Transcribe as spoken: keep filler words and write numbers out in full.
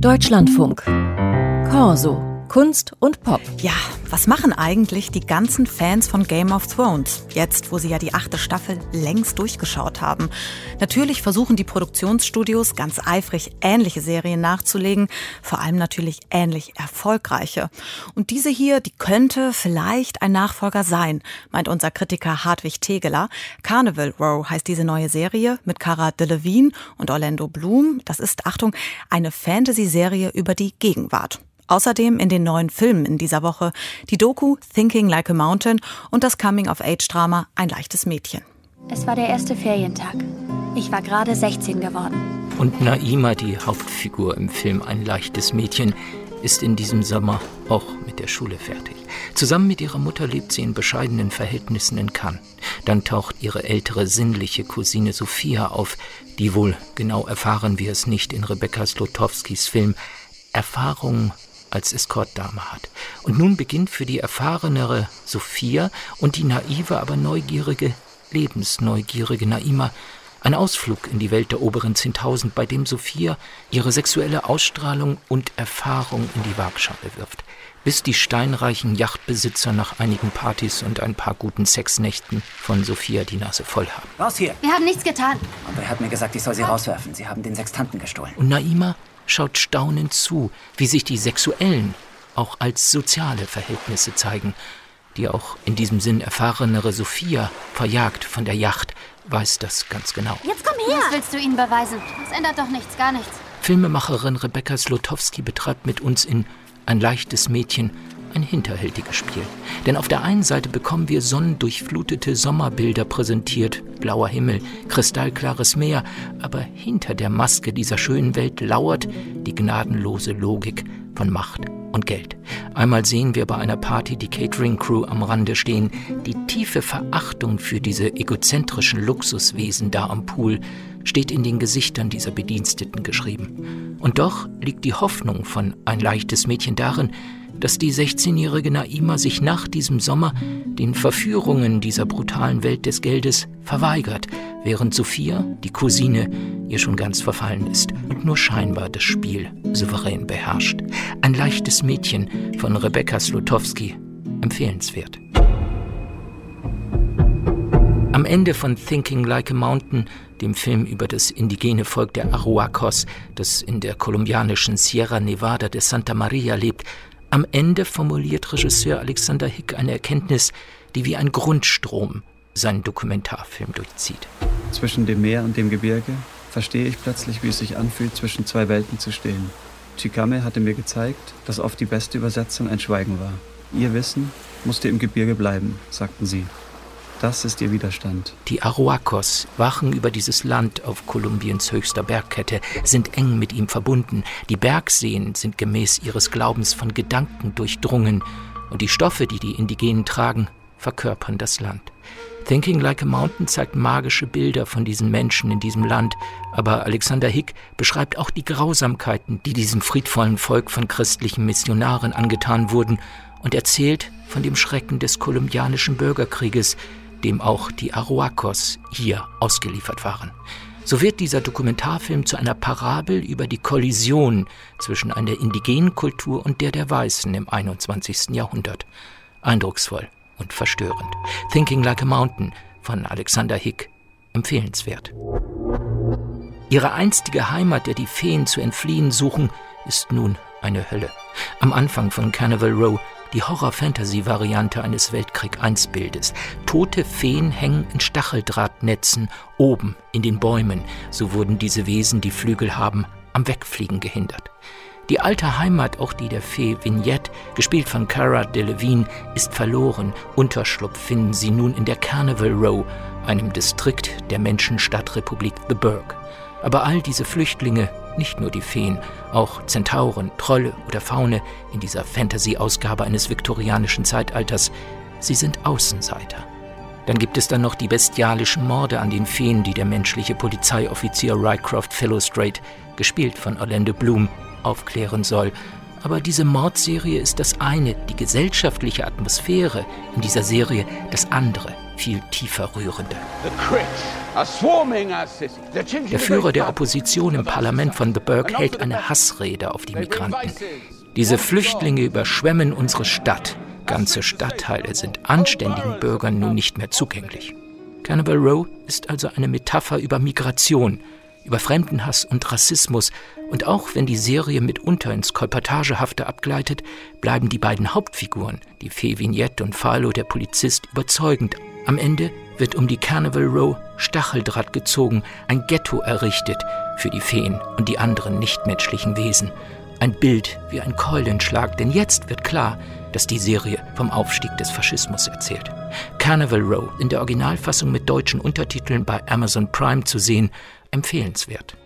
Deutschlandfunk. Corso. Kunst und Pop. Ja, was machen eigentlich die ganzen Fans von Game of Thrones, jetzt wo sie ja die achte Staffel längst durchgeschaut haben? Natürlich versuchen die Produktionsstudios ganz eifrig ähnliche Serien nachzulegen, vor allem natürlich ähnlich erfolgreiche. Und diese hier, die könnte vielleicht ein Nachfolger sein, meint unser Kritiker Hartwig Tegeler. Carnival Row heißt diese neue Serie mit Cara Delevingne und Orlando Bloom. Das ist, Achtung, eine Fantasy-Serie über die Gegenwart. Außerdem in den neuen Filmen in dieser Woche die Doku Thinking Like a Mountain und das Coming-of-Age-Drama Ein leichtes Mädchen. Es war der erste Ferientag. Ich war gerade sechzehn geworden. Und Naima, die Hauptfigur im Film Ein leichtes Mädchen, ist in diesem Sommer auch mit der Schule fertig. Zusammen mit ihrer Mutter lebt sie in bescheidenen Verhältnissen in Cannes. Dann taucht ihre ältere sinnliche Cousine Sophia auf, die wohl, genau erfahren wir es nicht, in Rebecca Slotowskis Film Erfahrungen als Escortdame hat. Und nun beginnt für die erfahrenere Sophia und die naive, aber neugierige, lebensneugierige Naima ein Ausflug in die Welt der oberen Zehntausend, bei dem Sophia ihre sexuelle Ausstrahlung und Erfahrung in die Waagschale wirft, bis die steinreichen Yachtbesitzer nach einigen Partys und ein paar guten Sexnächten von Sophia die Nase voll haben. Raus hier! Wir haben nichts getan. Und er hat mir gesagt, ich soll sie rauswerfen. Sie haben den Sextanten gestohlen. Und Naima schaut staunend zu, wie sich die sexuellen, auch als soziale Verhältnisse zeigen. Die auch in diesem Sinn erfahrenere Sophia, verjagt von der Yacht, weiß das ganz genau. Jetzt komm her! Was willst du ihnen beweisen? Das ändert doch nichts, gar nichts. Filmemacherin Rebecca Slotowski betreibt mit uns in Ein leichtes Mädchen ein hinterhältiges Spiel. Denn auf der einen Seite bekommen wir sonnendurchflutete Sommerbilder präsentiert, blauer Himmel, kristallklares Meer, aber hinter der Maske dieser schönen Welt lauert die gnadenlose Logik von Macht und Geld. Einmal sehen wir bei einer Party die Catering-Crew am Rande stehen, die tiefe Verachtung für diese egozentrischen Luxuswesen da am Pool steht in den Gesichtern dieser Bediensteten geschrieben. Und doch liegt die Hoffnung von Ein leichtes Mädchen darin, dass die sechzehnjährige Naima sich nach diesem Sommer den Verführungen dieser brutalen Welt des Geldes verweigert, während Sophia, die Cousine, ihr schon ganz verfallen ist und nur scheinbar das Spiel souverän beherrscht. Ein leichtes Mädchen von Rebecca Slotowski, empfehlenswert. Am Ende von Thinking Like a Mountain, dem Film über das indigene Volk der Arhuacos, das in der kolumbianischen Sierra Nevada de Santa Maria lebt, am Ende formuliert Regisseur Alexander Hick eine Erkenntnis, die wie ein Grundstrom seinen Dokumentarfilm durchzieht. Zwischen dem Meer und dem Gebirge verstehe ich plötzlich, wie es sich anfühlt, zwischen zwei Welten zu stehen. Chicame hatte mir gezeigt, dass oft die beste Übersetzung ein Schweigen war. Ihr Wissen musste im Gebirge bleiben, sagten sie. Das ist ihr Widerstand. Die Arhuacos wachen über dieses Land auf Kolumbiens höchster Bergkette, sind eng mit ihm verbunden. Die Bergseen sind gemäß ihres Glaubens von Gedanken durchdrungen. Und die Stoffe, die die Indigenen tragen, verkörpern das Land. Thinking Like a Mountain zeigt magische Bilder von diesen Menschen in diesem Land. Aber Alexander Hick beschreibt auch die Grausamkeiten, die diesem friedvollen Volk von christlichen Missionaren angetan wurden, und erzählt von dem Schrecken des kolumbianischen Bürgerkrieges, dem auch die Arhuacos hier ausgeliefert waren. So wird dieser Dokumentarfilm zu einer Parabel über die Kollision zwischen einer indigenen Kultur und der der Weißen im einundzwanzigsten Jahrhundert. Eindrucksvoll und verstörend. Thinking Like a Mountain von Alexander Hick, empfehlenswert. Ihre einstige Heimat, der die Feen zu entfliehen suchen, ist nun eine Hölle. Am Anfang von Carnival Row die Horror-Fantasy-Variante eines Weltkrieg-eins-Bildes. Tote Feen hängen in Stacheldrahtnetzen oben in den Bäumen. So wurden diese Wesen, die Flügel haben, am Wegfliegen gehindert. Die alte Heimat, auch die der Fee Vignette, gespielt von Cara Delevingne, ist verloren. Unterschlupf finden sie nun in der Carnival Row, einem Distrikt der Menschenstadtrepublik The Burg. Aber all diese Flüchtlinge, nicht nur die Feen, auch Zentauren, Trolle oder Faune in dieser Fantasy-Ausgabe eines viktorianischen Zeitalters, sie sind Außenseiter. Dann gibt es dann noch die bestialischen Morde an den Feen, die der menschliche Polizeioffizier Rycroft Philostrate, gespielt von Orlando Bloom, aufklären soll. Aber diese Mordserie ist das eine, die gesellschaftliche Atmosphäre in dieser Serie das andere. viel tiefer rührende. Der Führer der Opposition im Parlament von The Burg hält eine Hassrede auf die Migranten. Diese Flüchtlinge überschwemmen unsere Stadt. Ganze Stadtteile sind anständigen Bürgern nun nicht mehr zugänglich. Carnival Row ist also eine Metapher über Migration, über Fremdenhass und Rassismus. Und auch wenn die Serie mitunter ins Kolportagehafte abgleitet, bleiben die beiden Hauptfiguren, die Fee Vignette und Philo, der Polizist, überzeugend. Am Ende wird um die Carnival Row Stacheldraht gezogen, ein Ghetto errichtet für die Feen und die anderen nichtmenschlichen Wesen. Ein Bild wie ein Keulenschlag, denn jetzt wird klar, dass die Serie vom Aufstieg des Faschismus erzählt. Carnival Row, in der Originalfassung mit deutschen Untertiteln bei Amazon Prime zu sehen, empfehlenswert.